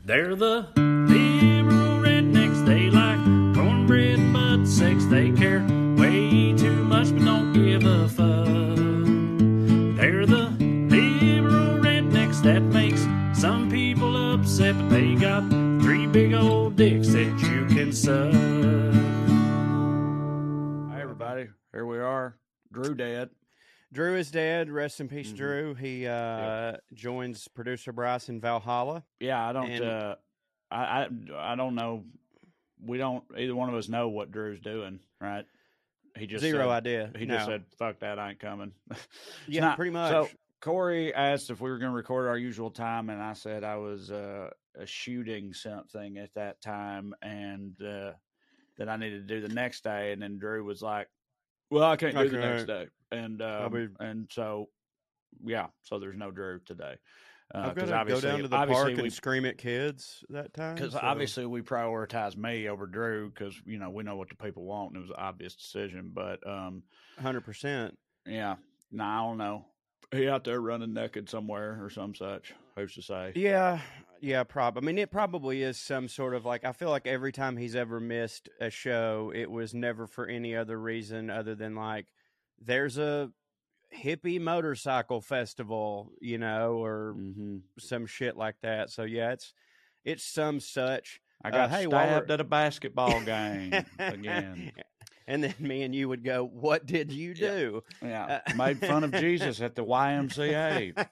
They're the liberal rednecks. They like cornbread and butt sex. They care way too much but don't give a fuck. They're the liberal rednecks that makes some people upset, but they got 3 big old dicks that you can suck. Hi, everybody. Here we are. Drew dead. Drew is dead. Rest in peace, Drew. He joins producer Bryce in Valhalla. Yeah, I don't know. We don't either one of us know what Drew's doing, right? He just Zero said, idea. He just said, "Fuck that, I ain't coming." Yeah, pretty much. So Corey asked if we were going to record our usual time, and I said I was shooting something at that time, and that I needed to do the next day. And then Drew was like, "Well, I can't do the next day," and so yeah, so there's no Drew today. I've got to go down to the park and scream at kids that time. Because obviously we prioritize me over Drew because, you know, we know what the people want, and it was an obvious decision. But 100%. Yeah. No, I don't know. He out there running naked somewhere or some such. Who's to say? Yeah, probably. I mean, it probably is some sort of like, I feel like every time he's ever missed a show, it was never for any other reason other than like, there's a hippie motorcycle festival, you know, or some shit like that. So yeah, it's some such. I got stabbed at a basketball game again. And then me and you would go, "What did you do?" Yeah. Made fun of Jesus at the YMCA.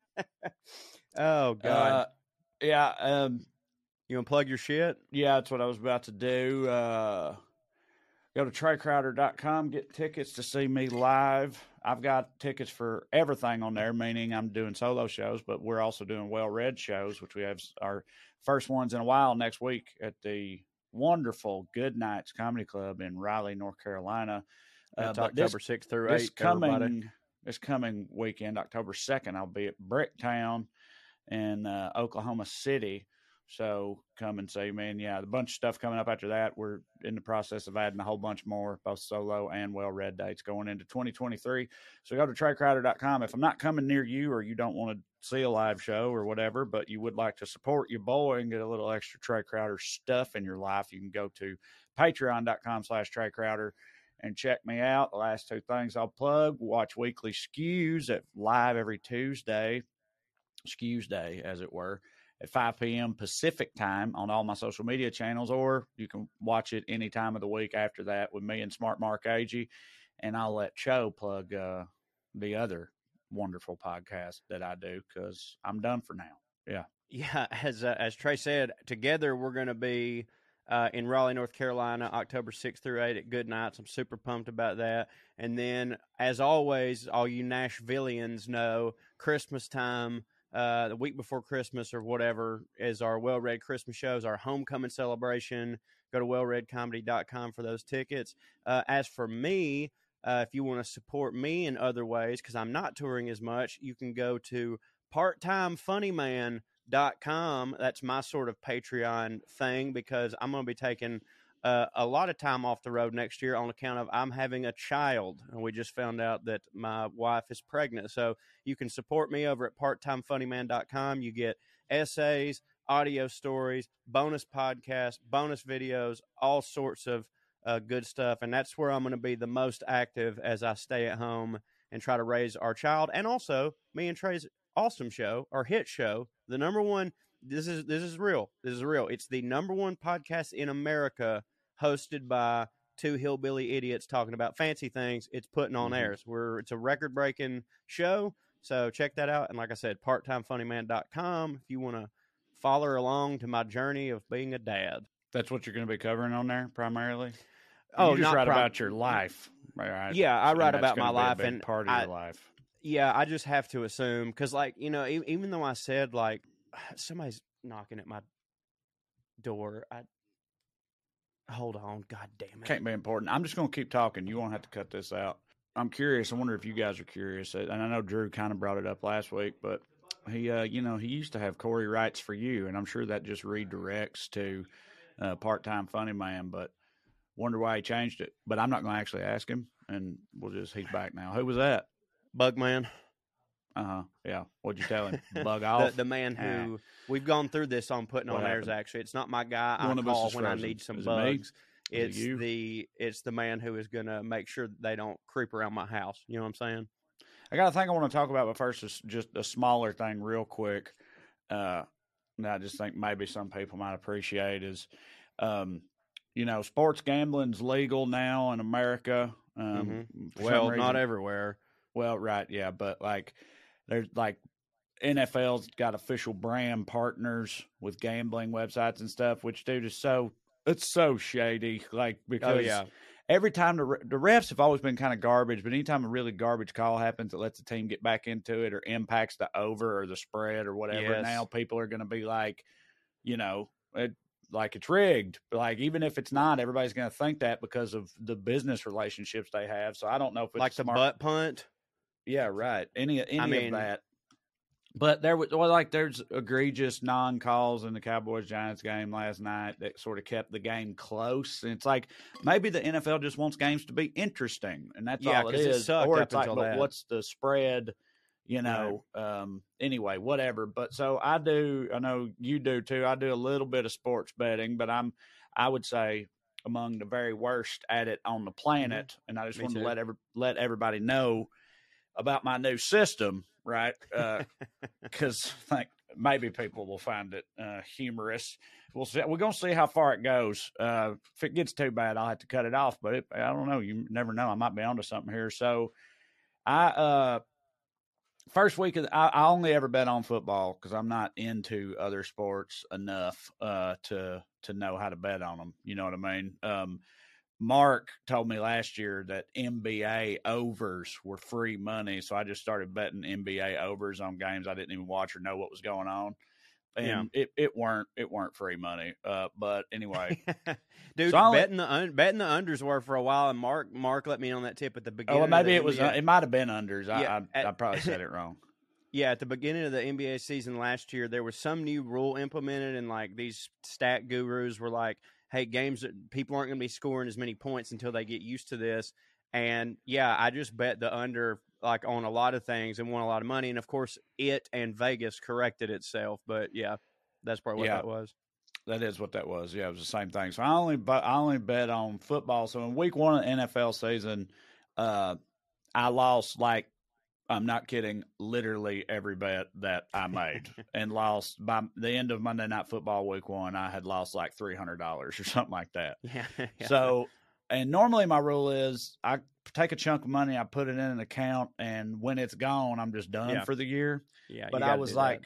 Oh God. Yeah. You want to plug your shit? Yeah, that's what I was about to do. Go to TreyCrowder.com, get tickets to see me live. I've got tickets for everything on there, meaning I'm doing solo shows, but we're also doing Well-Read shows, which we have our first ones in a while next week at the wonderful Good Nights Comedy Club in Raleigh, North Carolina. That's October 6th through 8th. This coming weekend, October 2nd, I'll be at Bricktown in Oklahoma City. So come and see me. And yeah, a bunch of stuff coming up after that. We're in the process of adding a whole bunch more, both solo and Well-Read dates going into 2023. So go to TreyCrowder.com. If I'm not coming near you or you don't want to see a live show or whatever, but you would like to support your boy and get a little extra Trey Crowder stuff in your life, you can go to Patreon.com/Trey Crowder and check me out. The last two things I'll plug: watch Weekly Skews at live every Tuesday, Skews Day, as it were, at 5 p.m. Pacific time on all my social media channels, or you can watch it any time of the week after that with me and Smart Mark Agee. And I'll let Cho plug the other wonderful podcast that I do because I'm done for now. Yeah. Yeah, as Trey said, together we're going to be in Raleigh, North Carolina, October 6th through 8 at Good Nights. I'm super pumped about that. And then, as always, all you Nashvillians know, Christmas time, the week before Christmas or whatever, is our Well-Read Christmas shows, our homecoming celebration. Go to wellreadcomedy.com for those tickets. As for me, if you want to support me in other ways, because I'm not touring as much, you can go to parttimefunnyman.com. That's my sort of Patreon thing, because I'm going to be taking a lot of time off the road next year on account of I'm having a child, and we just found out that my wife is pregnant. So you can support me over at parttimefunnyman.com. You get essays, audio stories, bonus podcasts, bonus videos, all sorts of good stuff. And that's where I'm going to be the most active as I stay at home and try to raise our child. And also me and Trey's awesome show, our hit show, the number one. This is real. This is real. It's the number one podcast in America, hosted by two hillbilly idiots talking about fancy things. It's putting on airs. It's a record-breaking show, so check that out. And like I said, parttimefunnyman.com if you want to follow along to my journey of being a dad. That's what you're going to be covering on there primarily? Oh, you just write about your life. Right? Yeah, I write about my life. Be a big part of your life. Yeah, I just have to assume, because, like, you know, even though I said, like, somebody's knocking at my door. Hold on, god damn it. Can't be important. I'm just going to keep talking. You won't have to cut this out. I'm curious. I wonder if you guys are curious. And I know Drew kind of brought it up last week, but he used to have Corey Writes for You, and I'm sure that just redirects to Part-Time Funny Man, but wonder why he changed it. But I'm not going to actually ask him, and he's back now. Who was that? Bugman. Yeah. What'd you tell him? Bug off. The man who we've gone through this on putting What on airs. happened? Actually, it's not my guy. One I of us call is when I frozen. need some Is it me? bugs. Is it you? It's the man who is going to make sure that they don't creep around my house. You know what I'm saying? I got a thing I want to talk about, but first is just a smaller thing real quick. That I just think maybe some people might appreciate is, sports gambling's legal now in America. Well, not everywhere. Well, right, yeah, but there's NFL's got official brand partners with gambling websites and stuff, which dude is it's so shady. Because every time the refs have always been kind of garbage, but anytime a really garbage call happens that lets the team get back into it or impacts the over or the spread or whatever, now people are going to be like, it's rigged. Even if it's not, everybody's going to think that because of the business relationships they have. So I don't know if it's the butt punt. Yeah, right. Any of that. But there's egregious non-calls in the Cowboys-Giants game last night that sort of kept the game close. And it's like maybe the NFL just wants games to be interesting, and that's all it is. Or it's but what's the spread? Anyway, whatever. But so I know you do too. I do a little bit of sports betting, but I would say among the very worst at it on the planet. And I just wanted to let everybody know about my new system, right? Because maybe people will find it humorous. We'll see. We're going to see how far it goes. If it gets too bad, I'll have to cut it off. But I don't know. You never know. I might be onto something here. So first week, I only ever bet on football because I'm not into other sports enough to know how to bet on them. You know what I mean? Mark told me last year that NBA overs were free money, so I just started betting NBA overs on games I didn't even watch or know what was going on. And it weren't free money. But anyway, dude, so betting the unders were for a while, and Mark let me know on that tip at the beginning. Oh, maybe it was. It might have been unders. I probably said it wrong. Yeah, at the beginning of the NBA season last year, there was some new rule implemented, and these stat gurus were like, hey, games that people aren't going to be scoring as many points until they get used to this. And I just bet the under on a lot of things and won a lot of money. And of course, it and Vegas corrected itself. But that's probably what that was. That is what that was. Yeah, it was the same thing. So I only bet on football. So in week 1 of the NFL season, I lost I'm not kidding, literally every bet that I made and lost by the end of Monday Night Football week 1. I had lost $300 or something like that. Yeah. So, and normally my rule is I take a chunk of money, I put it in an account, and when it's gone, I'm just done for the year. Yeah. But I was like,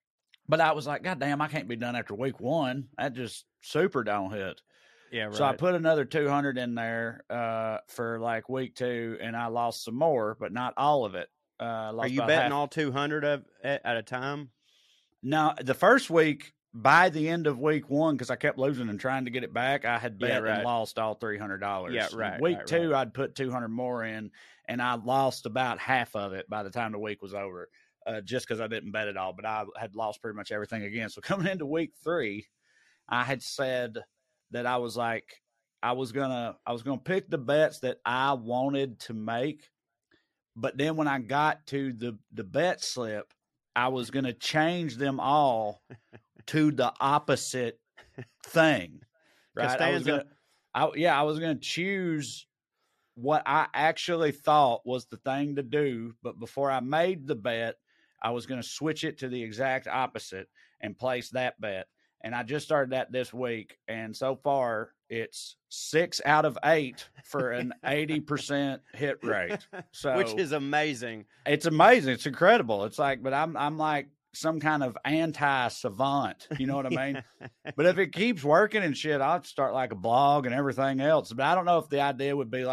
God damn, I can't be done after week 1. That just super don't hit. Yeah, right. So I put another 200 in there for week 2, and I lost some more, but not all of it. Are you betting all 200 at a time? No, the first week, by the end of week 1, because I kept losing and trying to get it back, I had bet and lost all $300. Yeah, right. Week 2, I'd put 200 more in, and I lost about half of it by the time the week was over, just because I didn't bet it all. But I had lost pretty much everything again. So coming into week 3, I had said that I was gonna pick the bets that I wanted to make. But then when I got to the bet slip, I was going to change them all to the opposite thing. Right? I was going to choose what I actually thought was the thing to do. But before I made the bet, I was going to switch it to the exact opposite and place that bet. And I just started that this week. And so far, it's 6 out of 8 for an 80% hit rate. So, which is amazing. It's amazing. It's incredible. It's but I'm like some kind of anti-savant. You know what I mean? But if it keeps working and shit, I'll start a blog and everything else. But I don't know if the idea would be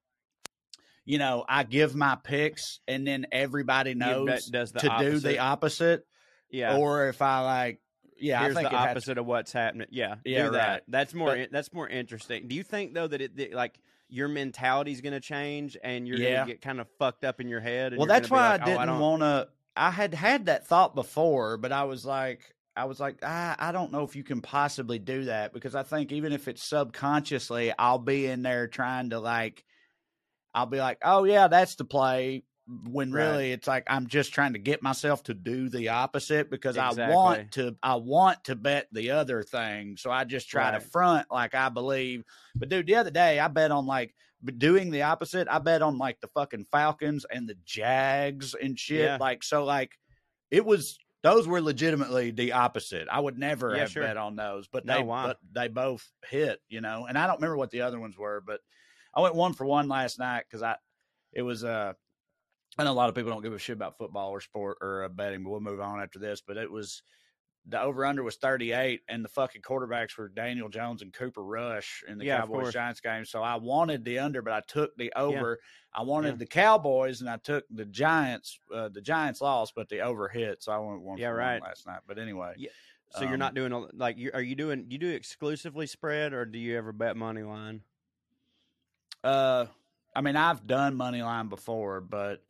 I give my picks and then everybody knows to do the opposite. Yeah. Or if I here's I think the opposite of what's happening. Yeah, yeah, do that. Right. That's more interesting. Do you think though that your mentality is going to change and you're going to get kind of fucked up in your head? And well, that's why I didn't want to. I had that thought before, but I was like, I don't know if you can possibly do that because I think even if it's subconsciously, I'll be in there trying to I'll be like, oh yeah, that's the play. when Right. really it's like I'm just trying to get myself to do the opposite because Exactly. I want to bet the other thing. So I just try to Right. front like I believe. But dude, the other day I bet on like doing the opposite. I bet on like the fucking Falcons and the Jags and shit. Yeah. Like so like those were legitimately the opposite. I would never Yeah, have sure. bet on those, but No, why? they both hit, you know. And I don't remember what the other ones were, but I went 1-for-1 last night because it was I know a lot of people don't give a shit about football or sport or betting, but we'll move on after this. But it was the over under was 38, and the fucking quarterbacks were Daniel Jones and Cooper Rush in the Yeah, of Cowboys course. Giants game. So I wanted the under, but I took the over. I wanted Yeah. the Cowboys, and I took the Giants. The Giants lost, but the over hit. So I went 1-for-1 right. last night. But anyway, Yeah. So you're not doing you do exclusively spread, or do you ever bet money line? I mean, I've done money line before, but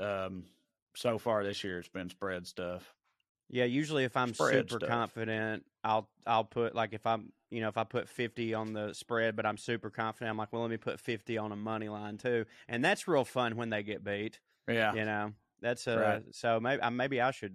so far this year it's been spread stuff. Yeah, usually if I'm Spread super stuff. confident, I'll put like if I put 50 on the spread, but I'm super confident, I'm like, well, let me put 50 on a money line too, and that's real fun when they get beat. Yeah, You know, that's Right. so maybe I should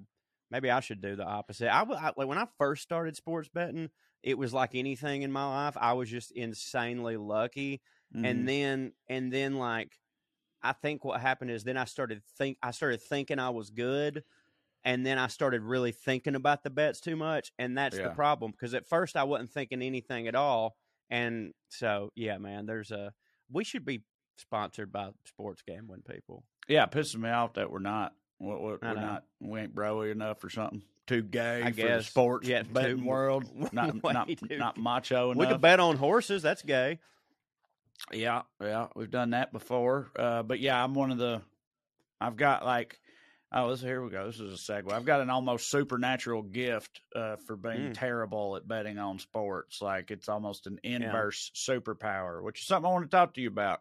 do the opposite. Like when I first started sports betting, it was like anything in my life. I was just insanely lucky, Mhm. and then like I think what happened is then I started thinking I was good. And then I started really thinking about the bets too much, and that's the Yeah. problem. Because at first I wasn't thinking anything at all, and so yeah, man, we should be sponsored by sports gambling people. Yeah, it pisses me off that we're not. We're I know. not. We ain't broy enough or something. Too gay I for the guess. sports Yeah, betting too- world. Not way not too not gay. macho enough. We could bet on horses. That's gay. Yeah, we've done that before. But yeah, I'm one of the. I've got like. Oh, here we go. This is a segue. I've got an almost supernatural gift for being terrible at betting on sports. Like it's almost an inverse superpower, which is something I want to talk to you about.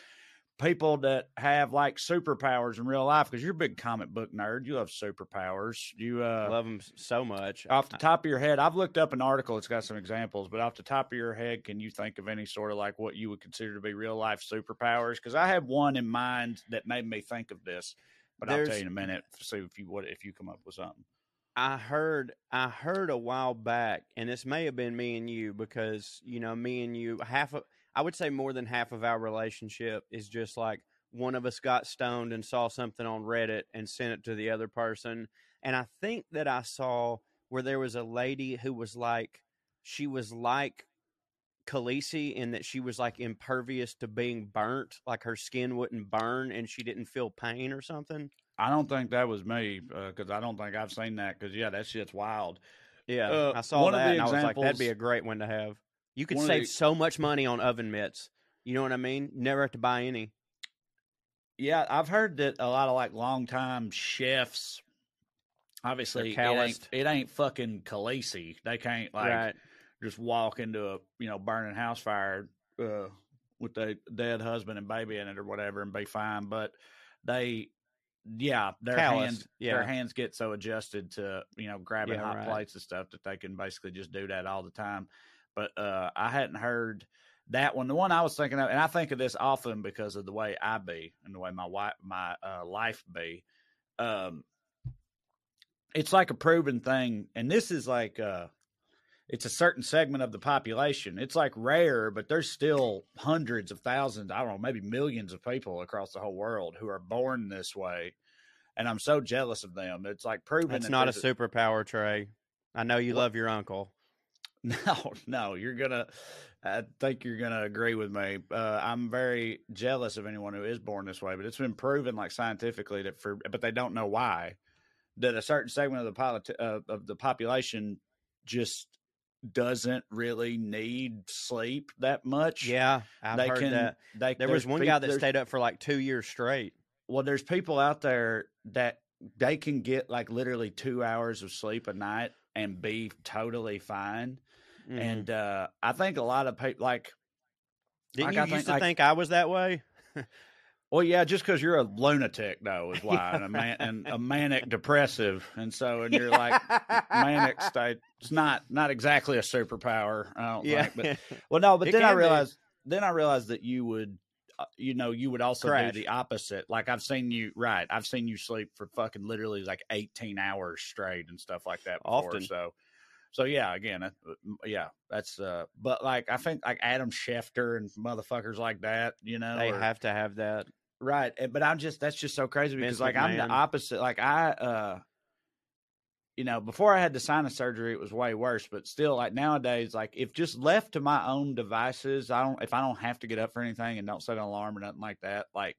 People that have like superpowers in real life, because you're a big comic book nerd. You love superpowers. You Love them so much. off the top of your head, I've looked up an article. It's got some examples, but off the top of your head, can you think of any sort of like what you would consider to be real life superpowers? Because I have one in mind that made me think of this, but I'll tell you in a minute. See if you come up with something. I heard a while back, and this may have been me and you, because me and you, I would say more than half of our relationship is just like one of us got stoned and saw something on Reddit and sent it to the other person. And I think that I saw where there was a lady who was like, she was like Khaleesi in that she was like impervious to being burnt, like her skin wouldn't burn and she didn't feel pain or something. I don't think that was me because I don't think I've seen that because, yeah, that shit's wild. Yeah, I saw that and I was like, that'd be a great one to have. You could save so much money on oven mitts. You know what I mean? You never have to buy any. Yeah, I've heard that a lot of like longtime chefs, obviously, it ain't fucking Khaleesi. They can't like just walk into a burning house fire with a dead husband and baby in it or whatever and be fine. But their hands get so adjusted to grabbing hot plates and stuff that they can basically just do that all the time. But I hadn't heard that one. The one I was thinking of, and I think of this often because of the way I be and the way my life be. It's like a proven thing, and this is like it's a certain segment of the population. It's like rare, but there's still hundreds of thousands, I don't know, maybe millions of people across the whole world who are born this way. And I'm so jealous of them. It's like proven. It's not a superpower, Trey. I know you love your uncle. No, I think you're going to agree with me. I'm very jealous of anyone who is born this way, but it's been proven like scientifically but they don't know why, that a certain segment of the population just doesn't really need sleep that much. Yeah, I've heard that. There was one guy that stayed up for like 2 years straight. Well, there's people out there that they can get like literally 2 hours of sleep a night and be totally fine. Mm-hmm. And I think a lot of people like. Didn't you used to think I was that way? Well, yeah, just because you're a lunatic, though, is why, and a manic depressive, and you're like manic state. It's not exactly a superpower, I don't think. But then I realized that you would you would also Crash. do the opposite. Like I've seen you sleep for fucking literally like 18 hours straight and stuff like that before. Often. So yeah, again, that's but like I think like Adam Schefter and motherfuckers like that, They have to have that. right. But that's just so crazy because Vince like I'm the McMahon. opposite. Like I before I had the sinus surgery, it was way worse. But still, like nowadays, like if just left to my own devices, if I don't have to get up for anything and don't set an alarm or nothing like that, like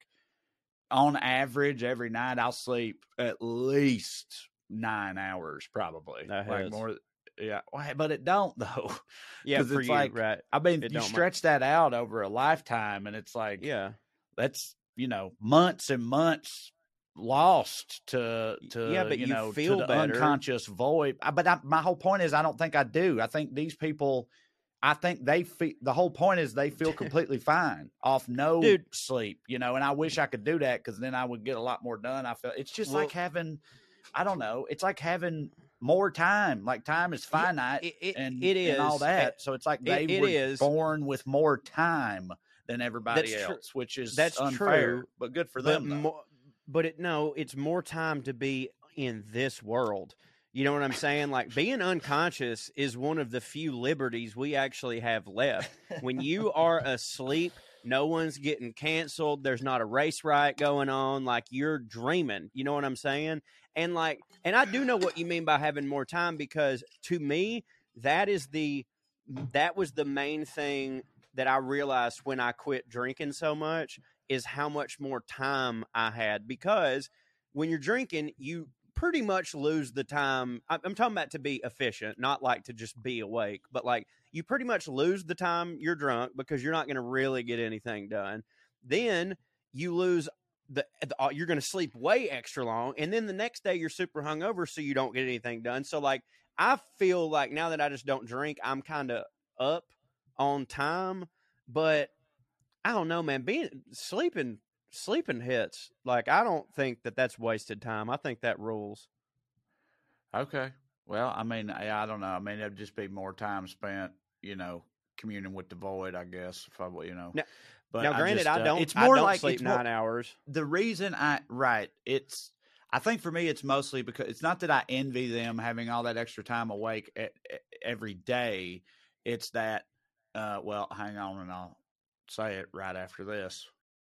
on average, every night I'll sleep at least 9 hours, probably. That like hits. more, yeah. But it don't though. Yeah, 'Cause for it's you, like, right? I mean, It you don't stretch that out over a lifetime, and it's like, Yeah. that's months and months lost to Yeah, but you feel to the better. unconscious void. But my whole point is I don't think I do. I think these people, I think they feel, the whole point is they feel completely fine off no Dude. sleep, and I wish I could do that because then I would get a lot more done. I feel it's just like having, I don't know, it's like having more time. Like time is finite, and all that. So it's like they were born with more time than everybody else, which is unfair, true, but good for them. It's more time to be in this world. You know what I'm saying? Like being unconscious is one of the few liberties we actually have left. When you are asleep, no one's getting canceled. There's not a race riot going on. Like you're dreaming. You know what I'm saying? And I do know what you mean by having more time, because to me, that was the main thing that I realized when I quit drinking so much, is how much more time I had. Because when you're drinking, you pretty much lose the time. I'm talking about to be efficient, not like to just be awake, but like you pretty much lose the time you're drunk because you're not going to really get anything done. Then you lose you're going to sleep way extra long. And then the next day you're super hungover, so you don't get anything done. So like, I feel like now that I just don't drink, I'm kind of up on time, but I don't know, man, sleeping hits. Like, I don't think that that's wasted time. I think that rules. Okay. Well, I mean, I don't know. I mean, it'd just be more time spent, communing with the void, I guess, if I, But now, granted, I don't. It's more I don't like sleep 9 hours. The reason I think for me, it's mostly because it's not that I envy them having all that extra time awake every day. It's that, well, hang on, and I'll say it right after this.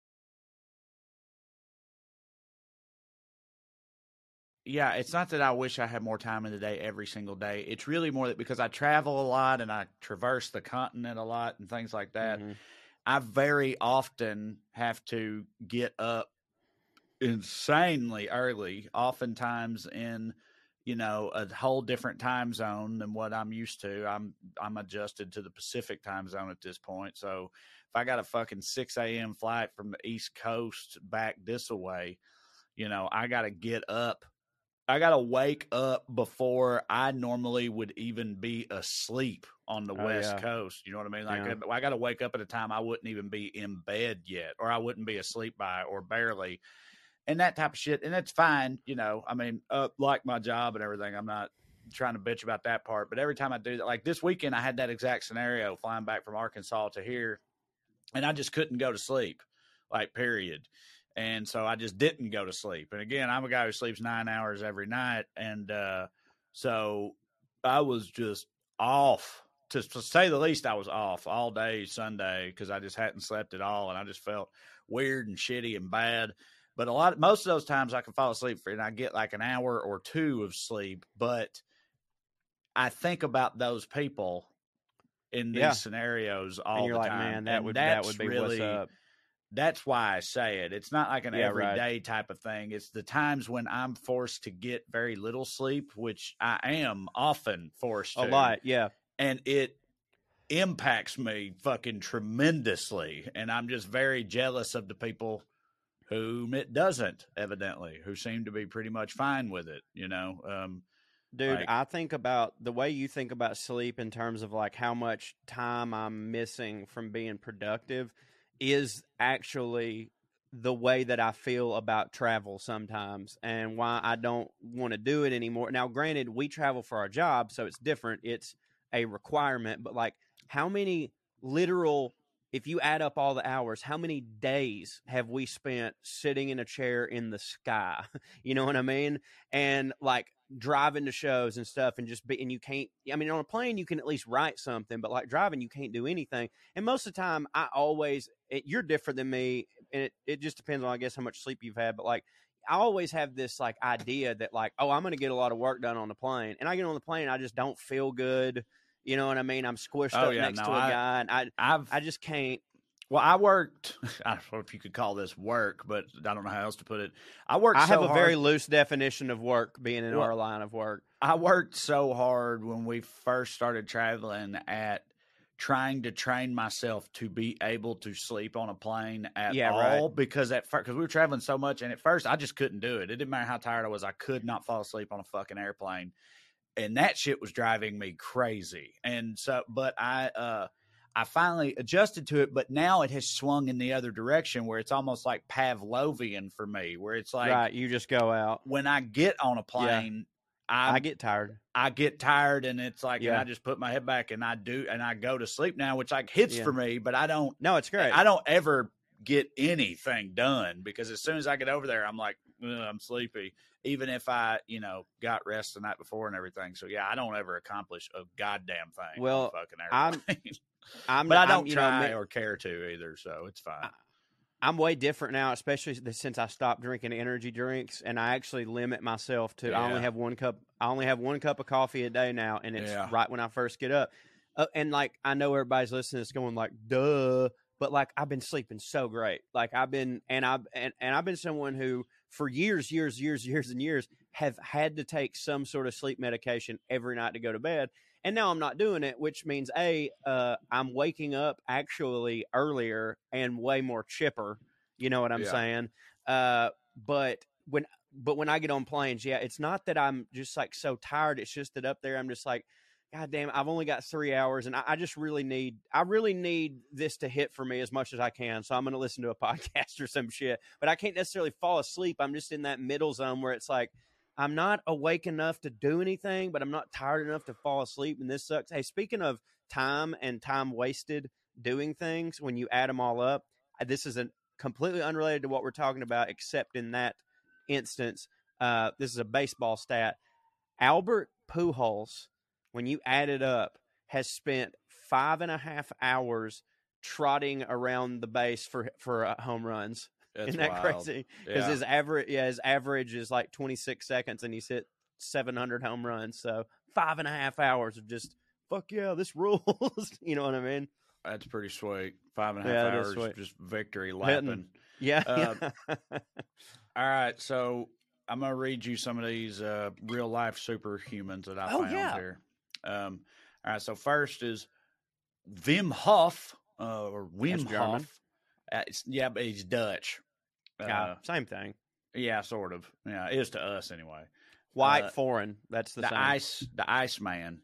Yeah, it's not that I wish I had more time in the day every single day. It's really more that because I travel a lot and I traverse the continent a lot and things like that, I very often have to get up insanely early, oftentimes in, a whole different time zone than what I'm used to. I'm adjusted to the Pacific time zone at this point. So if I got a fucking 6 a.m. flight from the East Coast back this way, I got to get up. I got to wake up before I normally would even be asleep on the West Coast. You know what I mean? Like I got to wake up at a time I wouldn't even be in bed yet, or I wouldn't be asleep by, or barely, and that type of shit. And it's fine. I mean, like my job and everything, I'm not trying to bitch about that part, but every time I do that, like this weekend, I had that exact scenario flying back from Arkansas to here, and I just couldn't go to sleep, like period. And so I just didn't go to sleep. And again, I'm a guy who sleeps 9 hours every night. And so I was just off. To say the least, I was off all day Sunday because I just hadn't slept at all. And I just felt weird and shitty and bad. But most of those times I can fall asleep and I get like an hour or two of sleep. But I think about those people in these scenarios all and you're the like, time. Man, that would be really, what's up. That's why I say it. It's not like an everyday type of thing. It's the times when I'm forced to get very little sleep, which I am often forced to. A lot, yeah. And it impacts me fucking tremendously. And I'm just very jealous of the people whom it doesn't, evidently, who seem to be pretty much fine with it, Dude, I think about the way you think about sleep in terms of like how much time I'm missing from being productive is actually the way that I feel about travel sometimes, and why I don't want to do it anymore. Now, granted, we travel for our job, so it's different. It's a requirement, but like how many literal if you add up all the hours, how many days have we spent sitting in a chair in the sky? You know what I mean? And like driving to shows and stuff and and you can't, I mean, on a plane, you can at least write something, but like driving, you can't do anything. And most of the time you're different than me. And it just depends on, I guess, how much sleep you've had. But like, I always have this like idea that like, oh, I'm going to get a lot of work done on the plane. And I get on the plane, I just don't feel good. You know what I mean? I'm squished up next to a guy, and I just can't. Well, I worked. I don't know if you could call this work, but I don't know how else to put it. I have a very loose definition of work, being in our line of work. I worked so hard when we first started traveling at trying to train myself to be able to sleep on a plane at all. Right. Because we were traveling so much, and at first I just couldn't do it. It didn't matter how tired I was. I could not fall asleep on a fucking airplane. And that shit was driving me crazy. And so, but I finally adjusted to it, but now it has swung in the other direction where it's almost like Pavlovian for me, where it's like, right, you just go out. When I get on a plane, I get tired. I get tired, and it's like, and I just put my head back and I go to sleep now, which like hits for me, but I don't. No, it's great. I don't ever get anything done because as soon as I get over there, I'm like, I'm sleepy. Even if I, got rest the night before and everything. So yeah, I don't ever accomplish a goddamn thing. Well, fucking but I don't try or care to either, so it's fine. I'm way different now, especially since I stopped drinking energy drinks, and I actually limit myself to I only have one cup. I only have one cup of coffee a day now, and it's right when I first get up. And like, I know everybody's listening, it's going like, duh. But like, I've been sleeping so great. Like I've been someone who for years and years have had to take some sort of sleep medication every night to go to bed. And now I'm not doing it, which means I'm waking up actually earlier and way more chipper. You know what I'm saying? But when I get on planes, it's not that I'm just like so tired. It's just that up there, I'm just like, God damn, I've only got 3 hours, and I just really need this to hit for me as much as I can. So I'm going to listen to a podcast or some shit, but I can't necessarily fall asleep. I'm just in that middle zone where it's like, I'm not awake enough to do anything, but I'm not tired enough to fall asleep. And this sucks. Hey, speaking of time and time wasted doing things, when you add them all up, this is completely unrelated to what we're talking about, except in that instance, this is a baseball stat. Albert Pujols, when you add it up, has spent 5.5 hours trotting around the base for home runs. That's Isn't that wild. crazy? Because his average is like 26 seconds, and he's hit 700 home runs. So 5.5 hours of just fuck yeah, this rules. You know what I mean? That's pretty sweet. 5.5 hours of just victory lapping. Yeah. All right, so I'm gonna read you some of these real life superhumans that I found here. All right, so first is Wim Hof or Wim Hof. But he's Dutch. Same thing. Yeah, sort of. Yeah, it is to us anyway. White, foreign. That's the same. The Iceman.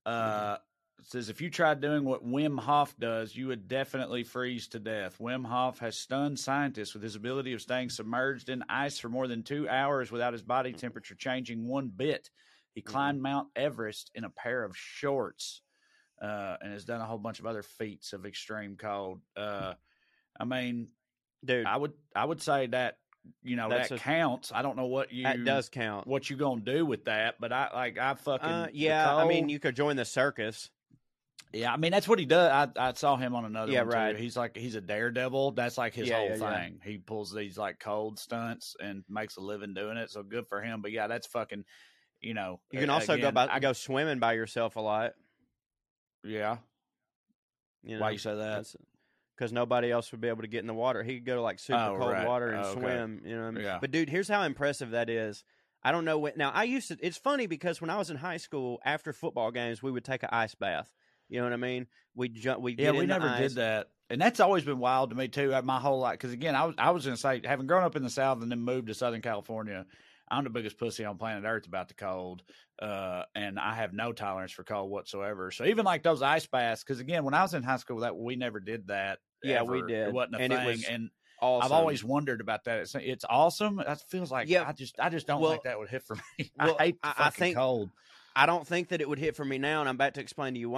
Says, if you tried doing what Wim Hof does, you would definitely freeze to death. Wim Hof has stunned scientists with his ability of staying submerged in ice for more than 2 hours without his body temperature changing one bit. He climbed Mount Everest in a pair of shorts and has done a whole bunch of other feats of extreme cold. I mean, dude, I would say that that counts. I don't know that does count. What you gonna do with that? But I fucking I mean, you could join the circus. Yeah, I mean that's what he does. I saw him on another one right. too. He's a daredevil. That's like his whole thing. He pulls these like cold stunts and makes a living doing it. So good for him. But yeah, that's fucking. You can also go swimming by yourself a lot. Yeah. Why you say that? Because nobody else would be able to get in the water. He could go to like super cold water and swim. You know what I mean? Yeah. But dude, here's how impressive that is. I don't know now I used to. It's funny because when I was in high school, after football games, we would take an ice bath. You know what I mean? We never did that, and that's always been wild to me too. My whole life, because again, I was going to say, having grown up in the South and then moved to Southern California, I'm the biggest pussy on planet Earth about the cold, and I have no tolerance for cold whatsoever. So even like those ice baths, because again, when I was in high school, we never did that. Yeah, ever. we did. It wasn't a thing, it was and awesome. I've always wondered about that. It's awesome. That feels like I just don't think that would hit for me. I hate the fucking cold. I don't think that it would hit for me now, and I'm about to explain to you why.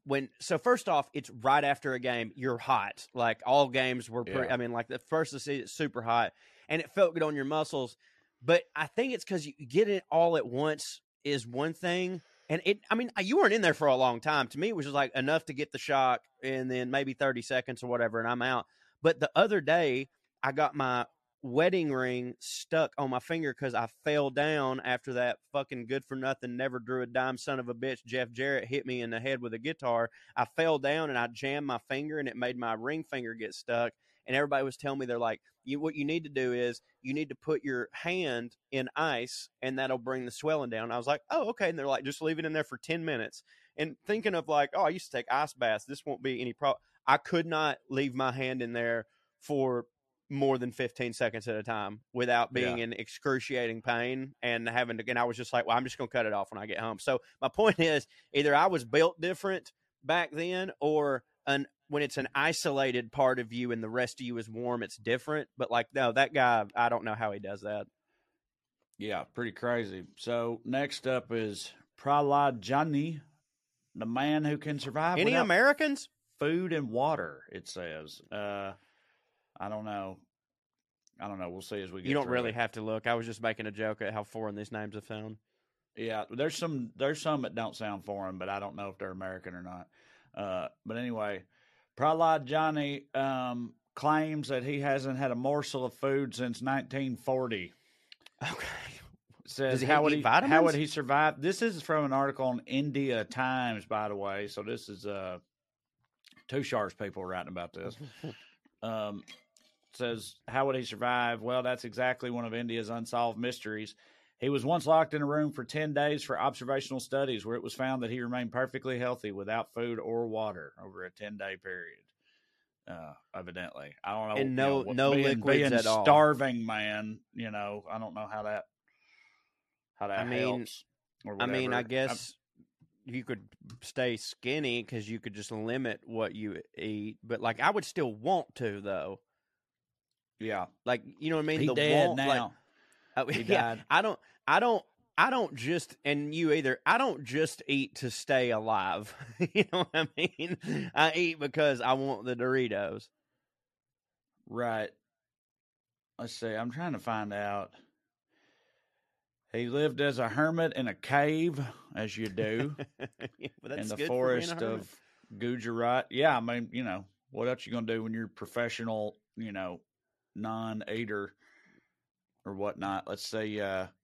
so first off, it's right after a game. You're hot. Like all games were pretty, Yeah. I mean, like the first of the season, it's super hot, and it felt good on your muscles. But I think it's because you get it all at once is one thing. And you weren't in there for a long time. To me, it was just like enough to get the shock and then maybe 30 seconds or whatever, and I'm out. But the other day, I got my wedding ring stuck on my finger because I fell down after that fucking good for nothing, never drew a dime son of a bitch Jeff Jarrett hit me in the head with a guitar. I fell down and I jammed my finger and it made my ring finger get stuck. And everybody was telling me, they're like, what you need to do is you need to put your hand in ice and that'll bring the swelling down. I was like, oh, okay. And they're like, just leave it in there for 10 minutes. And thinking of like, oh, I used to take ice baths. This won't be any problem. I could not leave my hand in there for more than 15 seconds at a time without being in excruciating pain and having to, and I was just like, well, I'm just going to cut it off when I get home. So my point is either I was built different back then or when it's an isolated part of you and the rest of you is warm, it's different. But like, no, that guy, I don't know how he does that. Yeah, pretty crazy. So next up is Prahlad Jani, the man who can survive Any without Americans? food and water, it says. I don't know. We'll see as we get You don't through really it. have to look. I was just making a joke at how foreign these names have sound. Yeah, there's some that don't sound foreign, but I don't know if they're American or not. But anyway, Prahlad Jani claims that he hasn't had a morsel of food since 1940. Okay. Says Does he how eat would vitamins? he survive? This is from an article on India Times, by the way. So this is two sharp people writing about this. Says how would he survive? Well, that's exactly one of India's unsolved mysteries. He was once locked in a room for 10 days for observational studies where it was found that he remained perfectly healthy without food or water over a 10-day period. Evidently. I don't know. And no being liquids at all. Starving man, I don't know how that helps. Or I mean, whatever. I guess you could stay skinny because you could just limit what you eat. But like, I would still want to, though. Yeah. Like, you know what I mean? He The dead want, now. Like, He yeah, died. I don't just, and you either, I don't just eat to stay alive. You know what I mean? I eat because I want the Doritos. Right. Let's see. I'm trying to find out. He lived as a hermit in a cave, as you do, Yeah, but that's in the good forest for being a hermit. of Gujarat. Yeah, I mean, what else you gonna do when you're a professional, non-eater or whatnot? Let's say,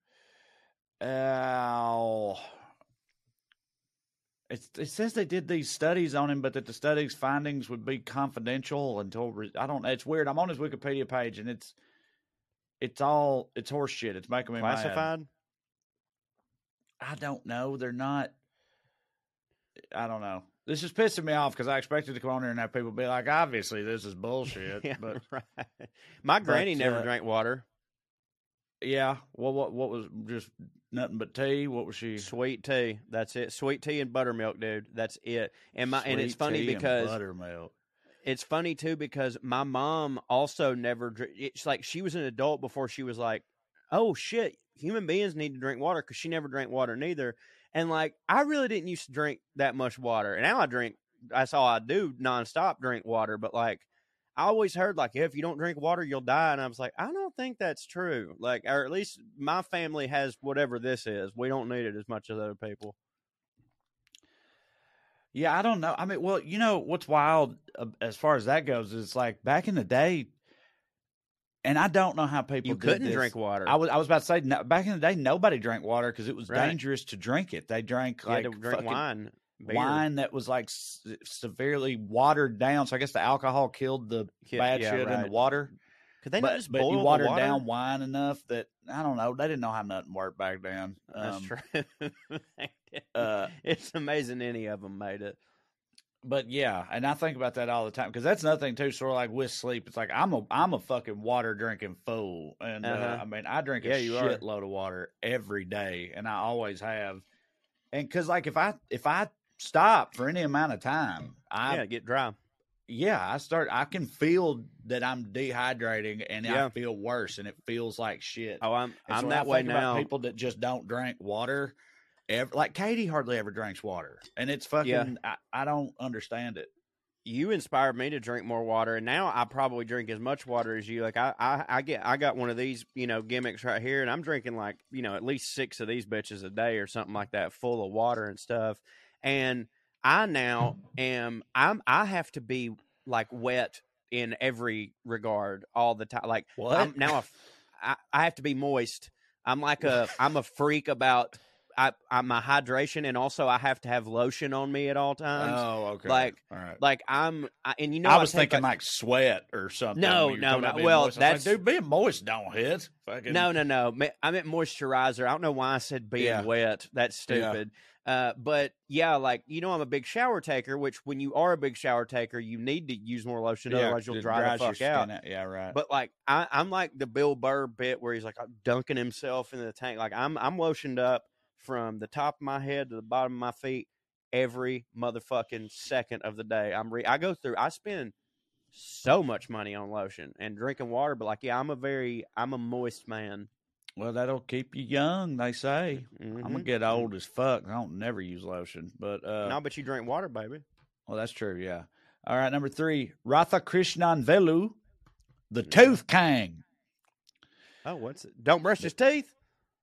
it says they did these studies on him, but that the studies findings would be confidential until I don't know. It's weird. I'm on his Wikipedia page, and it's horse shit. It's making me mad. Classified? I don't know. They're not. I don't know. This is pissing me off because I expected to come on here and have people be like, obviously this is bullshit. Yeah, but right. My granny never drank water. yeah. Well, what was just nothing but tea? What was she? Sweet tea. That's it. Sweet tea and buttermilk, dude. That's it. And it's Sweet funny tea and because buttermilk. it's funny too because my mom also never. It's like she was an adult before she was like, oh shit, human beings need to drink water because she never drank water neither. And like, I really didn't used to drink that much water. And now I drink, that's all I do nonstop, drink water. But like, I always heard like, if you don't drink water, you'll die. And I was like, I don't think that's true. Like, or at least my family has whatever this is. We don't need it as much as other people. Yeah, I don't know. I mean, well, what's wild as far as that goes is like back in the day, and I don't know how people couldn't drink water. I was about to say back in the day, nobody drank water because it was Right. dangerous to drink it. They drank You had like to drink fucking wine. Beer. wine that was like severely watered down. So I guess the alcohol killed the bad shit in the water. Could they not just boil you the watered water? down wine enough that I don't know. They didn't know how nothing worked back then. That's true. uh, It's amazing any of them made it. But yeah, and I think about that all the time because that's another thing too. Sort of like with sleep, it's like I'm a fucking water drinking fool, and I mean I drink a shitload of water every day, and I always have. And because like if I stop for any amount of time, I get dry. Yeah, I can feel that I'm dehydrating, and I feel worse, and it feels like shit. Oh, I'm so that way now. People that just don't drink water, like Katie hardly ever drinks water, and it's fucking. I don't understand it. You inspired me to drink more water, and now I probably drink as much water as you. Like I got one of these, gimmicks right here, and I'm drinking like, at least 6 of these bitches a day or something like that, full of water and stuff. And I now I have to be like wet in every regard all the time. Like What? I have to be moist. I'm a freak about my hydration, and also I have to have lotion on me at all times. Oh, okay. Like, all right. Like I was thinking like sweat or something. No. Well, that's dude, being moist don't hit. Fucking... No. I meant moisturizer. I don't know why I said being wet. That's stupid. But yeah, like I'm a big shower taker. Which when you are a big shower taker, you need to use more lotion, otherwise you'll dry the fuck out. Yeah, right. But like I'm like the Bill Burr bit where he's like dunking himself into the tank. Like I'm lotioned up from the top of my head to the bottom of my feet every motherfucking second of the day. I spend so much money on lotion and drinking water, but like, I'm a moist man. Well, that'll keep you young, they say. Mm-hmm. I'm gonna get old as fuck. I don't never use lotion, but no, but you drink water, baby. Well, that's true, yeah. All right, number 3, Radhakrishnan Velu, the Tooth King. Oh, what's it? Don't brush his teeth?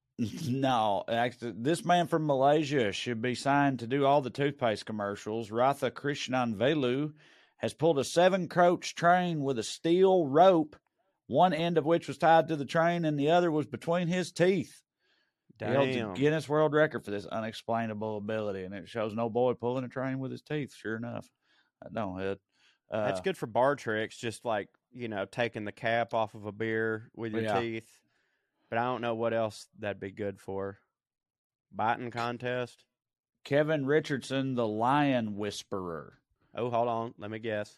No, actually, this man from Malaysia should be signed to do all the toothpaste commercials. Radhakrishnan Velu has pulled a 7-coach train with a steel rope, one end of which was tied to the train and the other was between his teeth. Damn. He holds a Guinness World Record for this unexplainable ability, and it shows no boy pulling a train with his teeth. Sure enough, that don't hit. That's good for bar tricks, just like taking the cap off of a beer with your teeth. But I don't know what else that'd be good for. Biting contest. Kevin Richardson, the Lion Whisperer. Oh, hold on. Let me guess.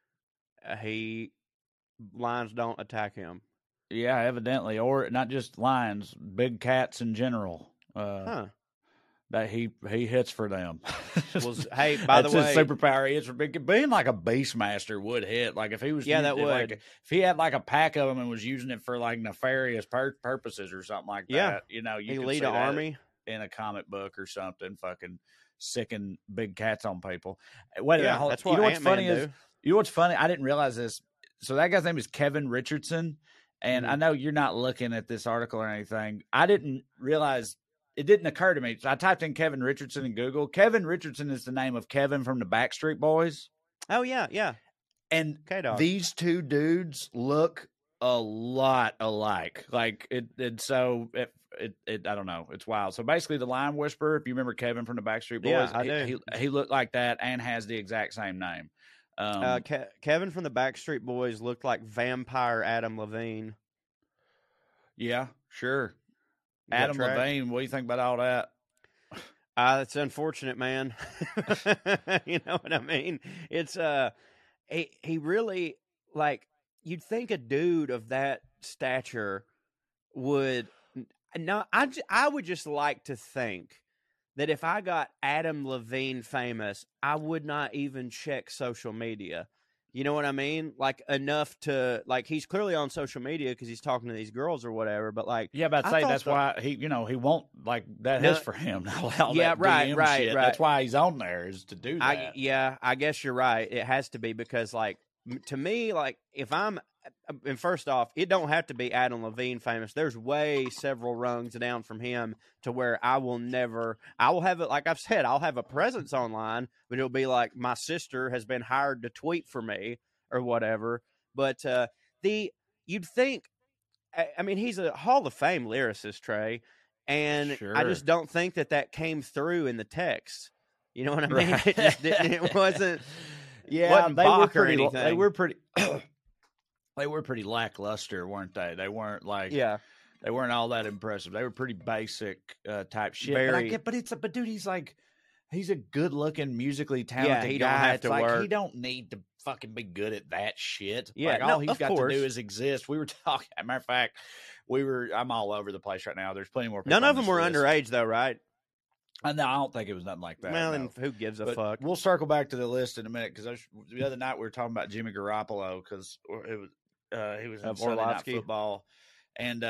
Lions don't attack him. Yeah, evidently, or not just lions, big cats in general. That he hits for them. Hey, by the way, that's his superpower. He hits for big. Being like a Beastmaster would hit. Like if he was, that would. Like, if he had like a pack of them and was using it for like nefarious purposes or something like that. You he lead an army in a comic book or something. Fucking sicking big cats on people. Wait a minute. That's what what's funny do. is. You know what's funny? I didn't realize this. So that guy's name is Kevin Richardson, and I know you're not looking at this article or anything. I didn't realize. It didn't occur to me. So I typed in Kevin Richardson in Google. Kevin Richardson is the name of Kevin from the Backstreet Boys. Oh, yeah. And K-Dog. These two dudes look a lot alike. Like so I don't know. It's wild. So basically the Lion Whisperer, if you remember Kevin from the Backstreet Boys, yeah, I do. He looked like that and has the exact same name. Kevin from the Backstreet Boys looked like vampire Adam Levine. Yeah, sure. Adam Levine, what do you think about all that? It's unfortunate, man. You know what I mean? It's he really, like, you'd think a dude of that stature would. No, I would just like to think that if I got Adam Levine famous, I would not even check social media. You know what I mean? Like enough to like he's clearly on social media because he's talking to these girls or whatever. But like, yeah, but I'd say that's why he won't like that is for him. Right. That's why he's on there is to do that. I guess you're right. It has to be because like to me, like if I'm and first off, it don't have to be Adam Levine famous. There's way several rungs down from him to where I will have it. Like I've said, I'll have a presence online, but it'll be like my sister has been hired to tweet for me or whatever. But you'd think, I mean, he's a Hall of Fame lyricist, Trey, and sure. I just don't think that came through in the text. You know what I mean? Right. It just didn't. It wasn't. Yeah, wasn't Bach or anything. They were pretty. They were pretty lackluster, weren't they? They weren't like, they weren't all that impressive. They were pretty basic type shit. But dude, he's a good looking, musically talented he guy. Don't have to work. He don't need to fucking be good at that shit. Yeah, like all he's got to do is exist. We were talking. As a matter of fact, I'm all over the place right now. There's plenty more. None of them were underage, though, right? No, I don't think it was nothing like that. Well, then who gives a fuck? We'll circle back to the list in a minute because the other night we were talking about Jimmy Garoppolo because it was. He was in Sunday Night Football, and